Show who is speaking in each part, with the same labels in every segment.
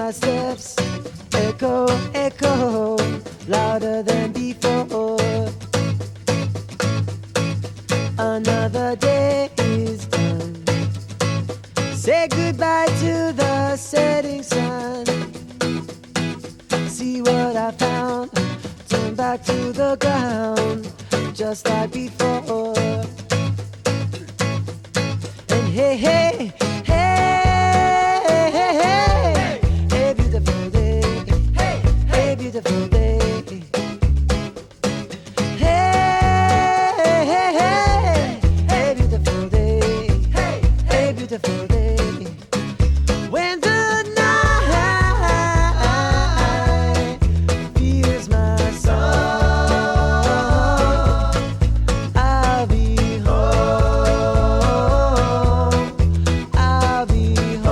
Speaker 1: my steps echo, echo, louder than before. Another day is done. Say goodbye to the setting sun. See what I found. Turn back to the ground, just like before. And hey, hey, hey, hey, hey, hey, beautiful day. Hey, hey, beautiful day. Hey, hey, hey, hey, beautiful day. Hey, hey, beautiful day. When the night feels my soul, I'll be home. I'll be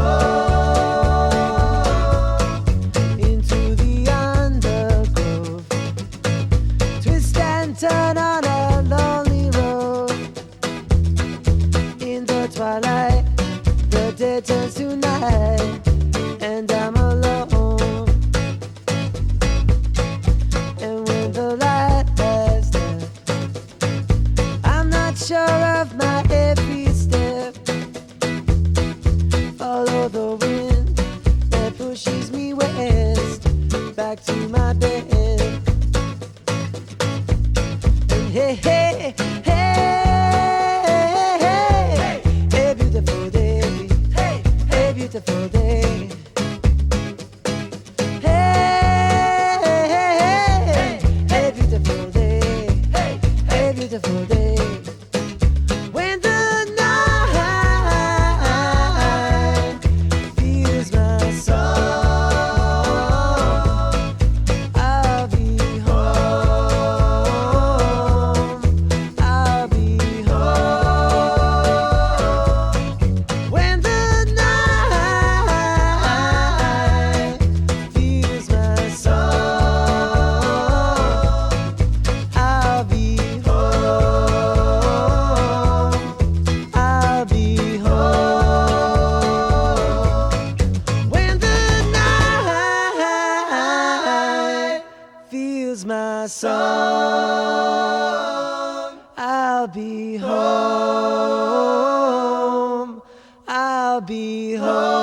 Speaker 1: home. Into the undergrowth, twist and turn on a lonely road. In the twilight, the day turns to night, and I'm alone. And when the light has left, I'm not sure of my every step. Follow the wind that pushes me west, back to my bed. And hey, hey, hey, hey, hey, beautiful day. Hey, hey, beautiful day. Hey, hey, hey, hey, beautiful day. Hey, hey, beautiful day. When the night feels my soul, I'll be home. I'll be home. When the night feels my soul, I'll be home. I'll be home. When the night feels my soul, I'll be home. I'll be home.